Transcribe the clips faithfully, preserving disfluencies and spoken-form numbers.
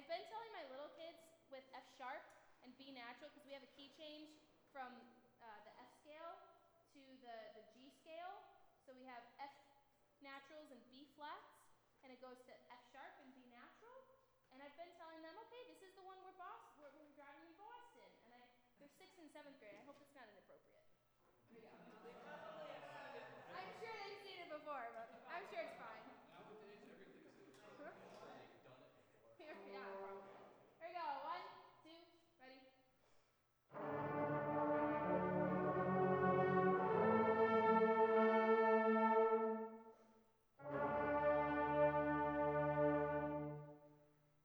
I've been telling my little kids with F sharp and B natural, because we have a key change from uh, the F scale to the, the G scale. So we have F naturals and B flats, and it goes to F sharp and B natural. And I've been telling them, okay, this is the one we're, Boston, we're, we're driving in Boston. And I, they're sixth and seventh grade. I hope it's not inappropriate. Here we go. I'm sure they've seen it before, but I'm sure it's fine. Nowadays, everything's inappropriate. You've done it before. Here, yeah, probably. Here we go. One, two, ready.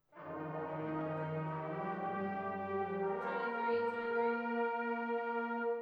Two and three, two and three.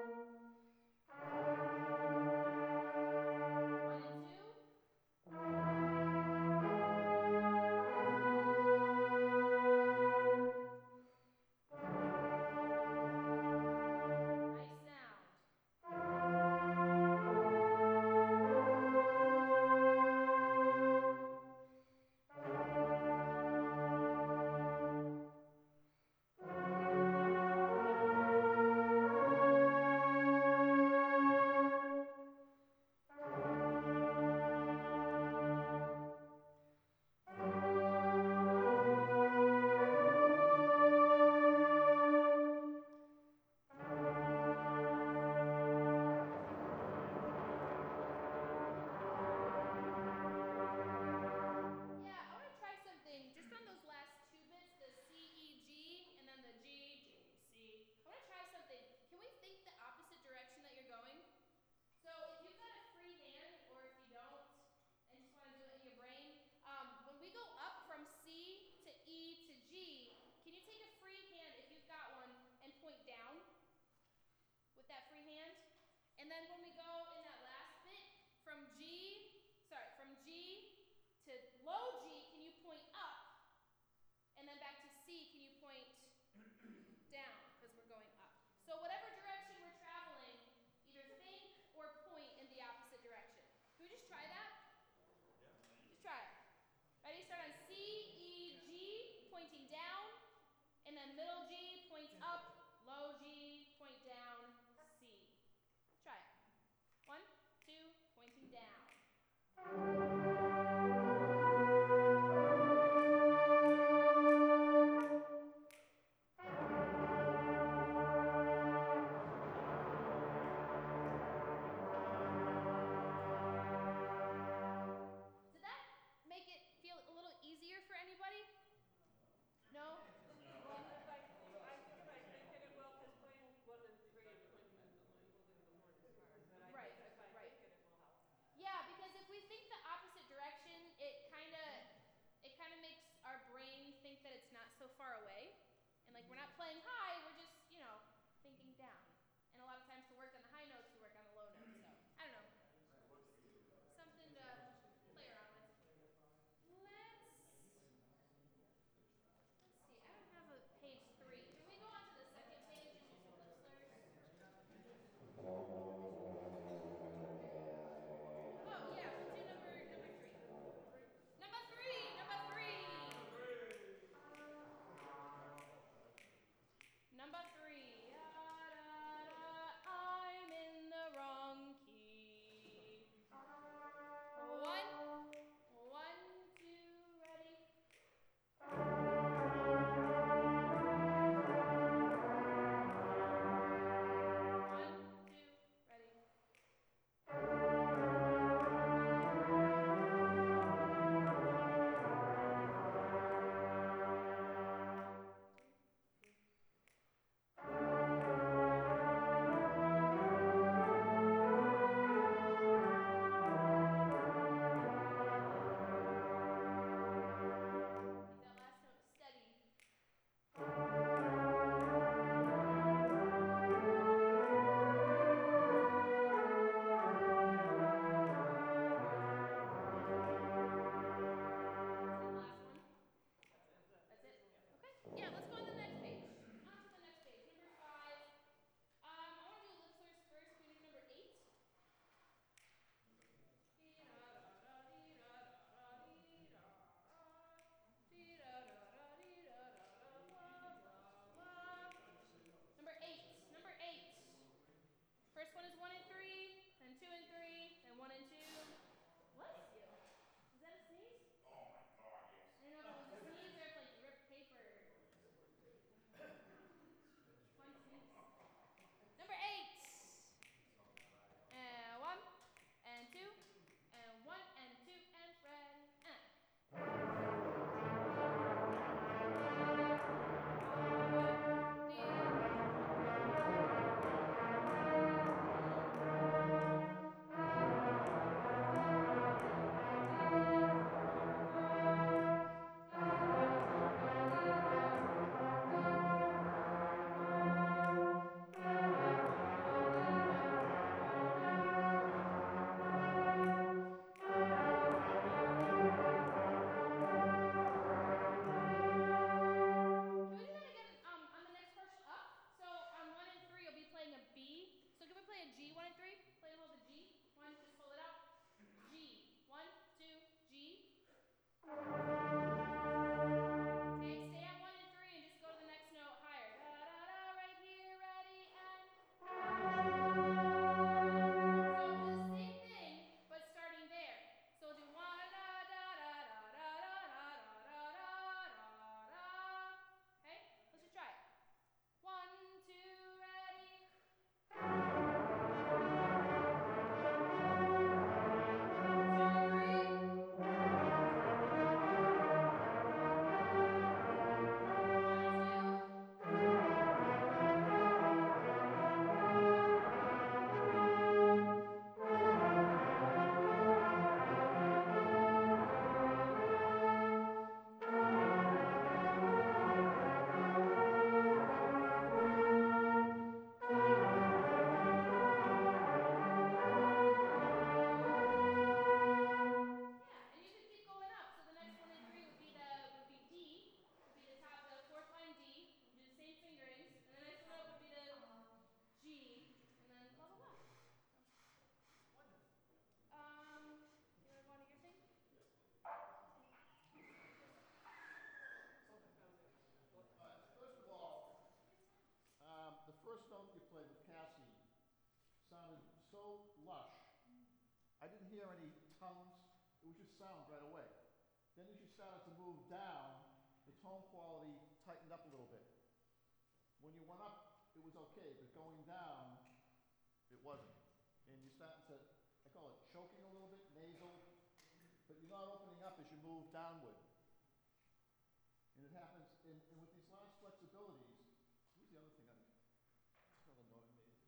hear any tones. It was just sound right away. Then as you started to move down, the tone quality tightened up a little bit. When you went up, it was okay, but going down, it wasn't. And you're starting to, I call it choking a little bit, nasal, but you're not opening up as you move downward. And it happens, and, and with these large flexibilities, what was the other thing I, another note I made?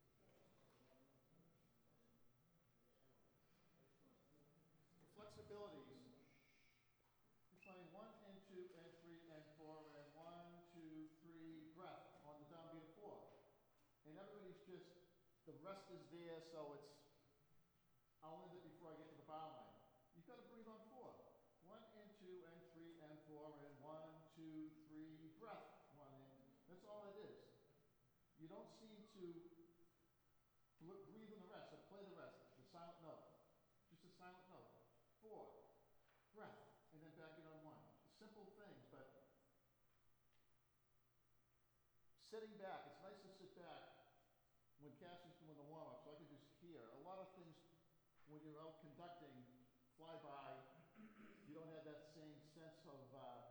The flexibilities, you're playing one and two and three and four and one, two, three, breath on the downbeat of four. And everybody's just, the rest is there, so it's, I'll end it before I get to the bar line. You've got to breathe on four. One and two and three and four and one, two, three, breath. One and, that's all it is. You don't seem to look, breathe in the rest, or play the rest, the silent note. Just a silent note. Four, breath, and then back in on one. Simple things, but sitting back, it's nice to sit back when Cassie's doing the warm-up, so I can just hear. A lot of things, when you're out conducting, fly by, you don't have that same sense of, uh,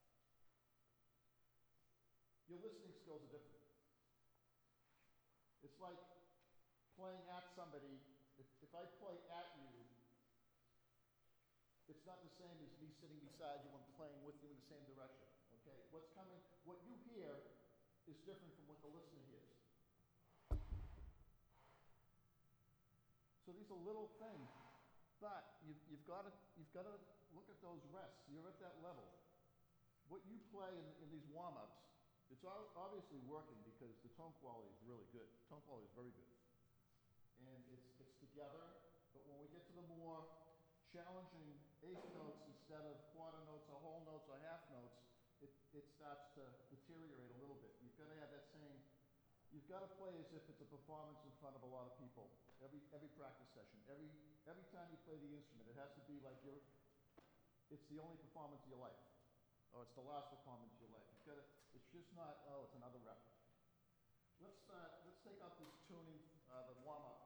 your listening skills are different. It's like playing at somebody. If, if I play at you, it's not the same as me sitting beside you and playing with you in the same direction, okay? What's coming, what you hear is different from what the listener hears. So these are little things, but you've, you've got to you've got to look at those rests. You're at that level. What you play in, in these warm-ups, it's all obviously working because the tone quality is really good. Tone quality is very good, and it's it's together. But when we get to the more challenging eighth notes instead of quarter notes or whole notes or half notes, it it starts to deteriorate a little bit. You've got to have that same. You've got to play as if it's a performance in front of a lot of people. Every every practice session, every every time you play the instrument, it has to be like you're. It's the only performance of your life, or it's the last performance of your life. You've got to. It's just not. Oh, it's another rep. Let's uh, let's take out this tuning, uh, the warm up.